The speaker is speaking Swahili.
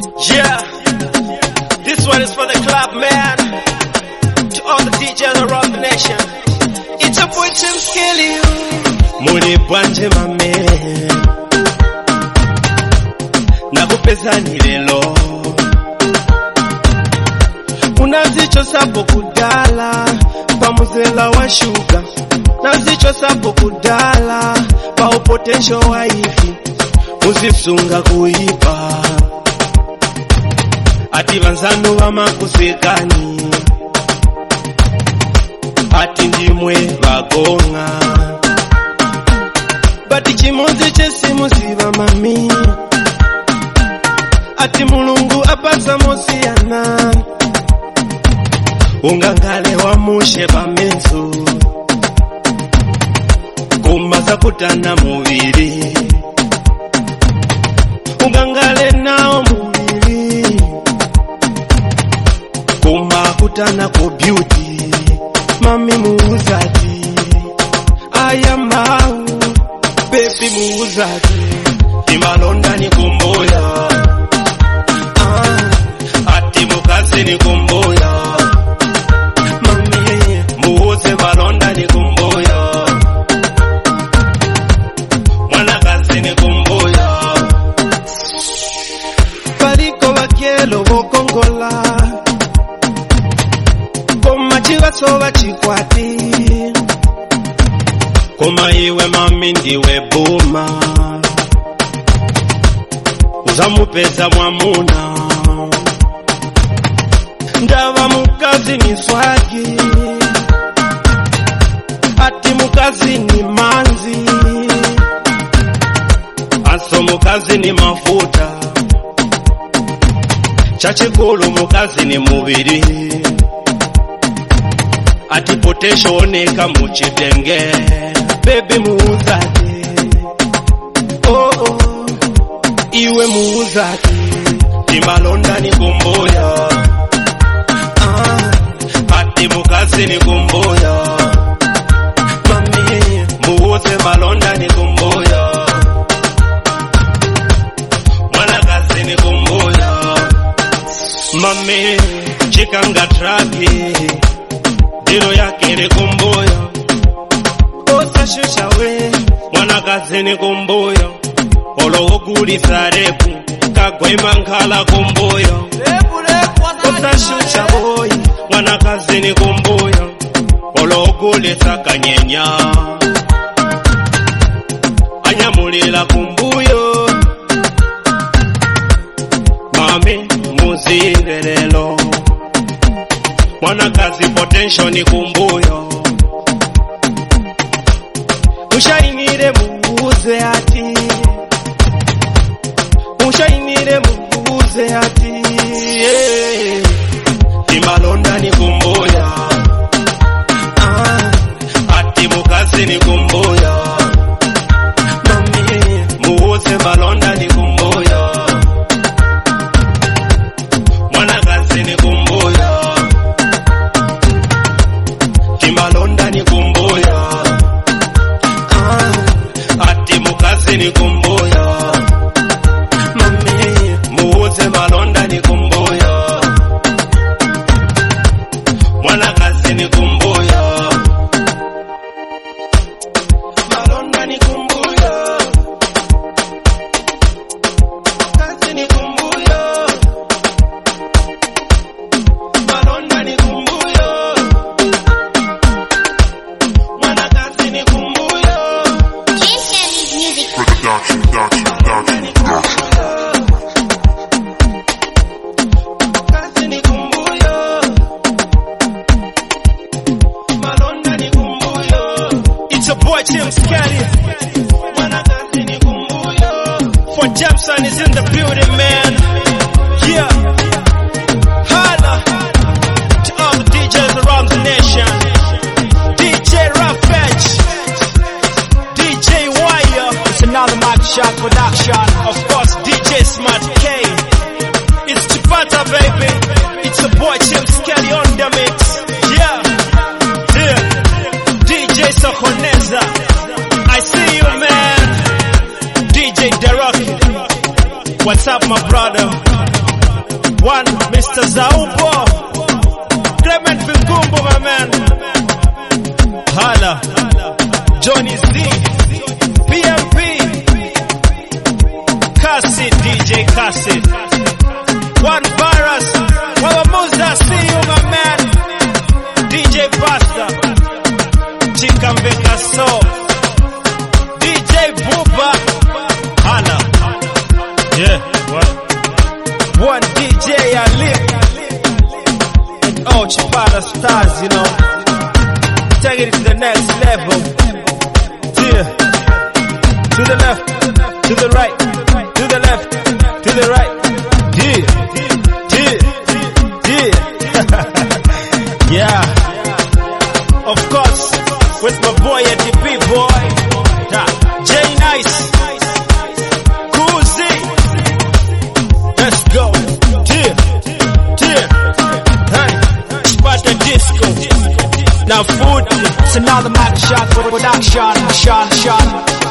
Yeah, this one is for the club, man. To all the DJs around the nation. It's a boy Tim Skelly. Muli bwanje mame, nakupeza ni lelo. Unazicho sapo kudala, pa muzela wa shuga. Nazicho sapo kudala, pa upotensho wa hivi. Uzisunga kuipa, ati vanzano vamakusekani, ati ndimwe vagonga, bati chimuzi chesimuziva mami, ati mulungu apasa mosiyana, ungangale wa mushe pamenso, kumasa kutana muviri, ungangale nao muviri, kumakutana ko beauty, mami muuzati, ayamau, baby muuzati, imalonda ni kumboya, ati mukazi ni kumboya, mami muuze malonda ni kumboya, mwanakazi ni kumboya, paliko wakielo vokongola, koma chivatsova chikwati, koma iwe mami ndiwe buma, uzamupeza mwamuna, ndava mukazi ni swagi, ati mukazi ni manzi, aso mukazi ni mafuta, chachikulu mukazi ni mubiri, ati potesho oneka muchitenge, baby muuzati, oh oh, iwe muuzati, imalonda ni kumboya, ati mukazi ni kumboya, mami muuze malonda ni kumboya, mwanakazi ni kumboya, mami chikanga traki, dilo yake ni kumboya, osashusha we, mwanakazi ni kumboya, olowogulisa repu, kagwema nkala kumboya, osashusha boy, mwanakazi ni kumboya, olowogulisa kanyenya, anyamulila kumbuyo, mami muzirelelo, mwanakazi potential ni kumbuyo, ushainire muuze ati, ushainire muuze ati, yeah. Imalonda ni kumbuya, ati mukazi ni kumbuya, mami muuze malonda ni kumbuya, mwanakazi ni kumbuya, imalonda ni kumboya, ati mukazi ni kumboya, mami muuze malonda ni kumboya, mwanakazi ni kumboya, malonda ni kumboya, kazi ni kumboya, malonda ni kumboya, mwanakazi ni kumboya, Music Production. kazi ni kumboya, malonda ni kumboya. It's a boy Tim Skelly, mwanakazi ni kumboya. For Jameson is in the building, man. Yeah, holla to all the DJs around the nation. DJ Ravage, DJ Wire, it's another Mike Shot production. Of course, DJ Smart K. It's Chipata, baby. It's a boy Tim Skelly on the mix. Yeah, yeah. DJ Sokoneza, I see you, man. DJ Derek, what's up, my brother. One, Mr. Zaupo. Clement Vingumbo, my man. Hala. Johnny Z. PMP. Cassid, DJ Cassid. One Virus. Wawamuza, see you, my man. DJ Pasta. Chikambeka So. DJ Buba. Hala. Yeah, what? One DJ Ali. And all Chipara stars, you know. Taking it to the next level. Yeah. To the left, to the right, to the left, to the right. Yeah. Yeah. Yeah. Of course, with my boy at the B-boy. J Nice. Kuzi. Let's go. Yeah. Hey. Sparta Disco. Now food. It's another Mac shot for production. Sean.